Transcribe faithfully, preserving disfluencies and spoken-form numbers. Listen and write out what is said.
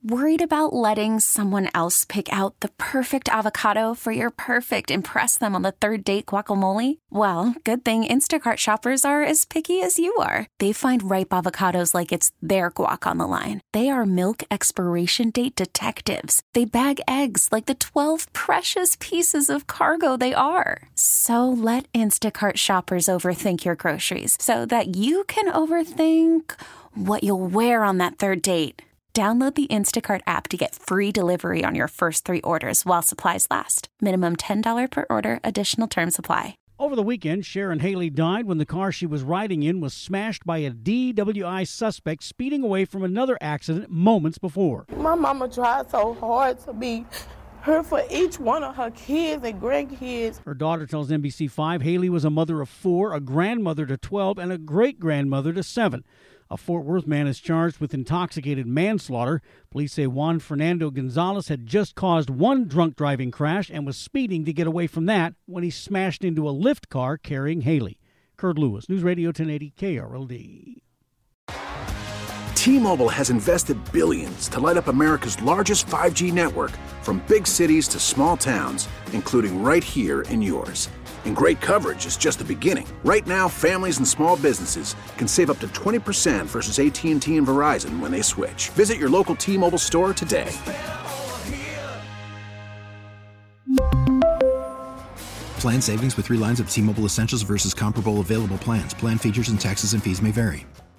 Worried about letting someone else pick out the perfect avocado for your perfect impress them on the third date guacamole? Well, good thing Instacart shoppers are as picky as you are. They find ripe avocados like it's their guac on the line. They are milk expiration date detectives. They bag eggs like the twelve precious pieces of cargo they are. So let Instacart shoppers overthink your groceries so that you can overthink what you'll wear on that third date. Download the Instacart app to get free delivery on your first three orders while supplies last. Minimum ten dollars per order. Additional terms apply. Over the weekend, Sharon Haley died when the car she was riding in was smashed by a D W I suspect speeding away from another accident moments before. My mama tried so hard to be her for each one of her kids and grandkids. Her daughter tells N B C five Haley was a mother of four, a grandmother to twelve, and a great-grandmother to seven. A Fort Worth man is charged with intoxicated manslaughter. Police say Juan Fernando Gonzalez had just caused one drunk driving crash and was speeding to get away from that when he smashed into a Lyft car carrying Haley. Kurt Lewis, News Radio ten eighty K R L D. T-Mobile has invested billions to light up America's largest five G network, from big cities to small towns, including right here in yours. And great coverage is just the beginning. Right now, families and small businesses can save up to twenty percent versus A T and T and Verizon when they switch. Visit your local T-Mobile store today. Plan savings with three lines of T-Mobile Essentials versus comparable available plans. Plan features and taxes and fees may vary.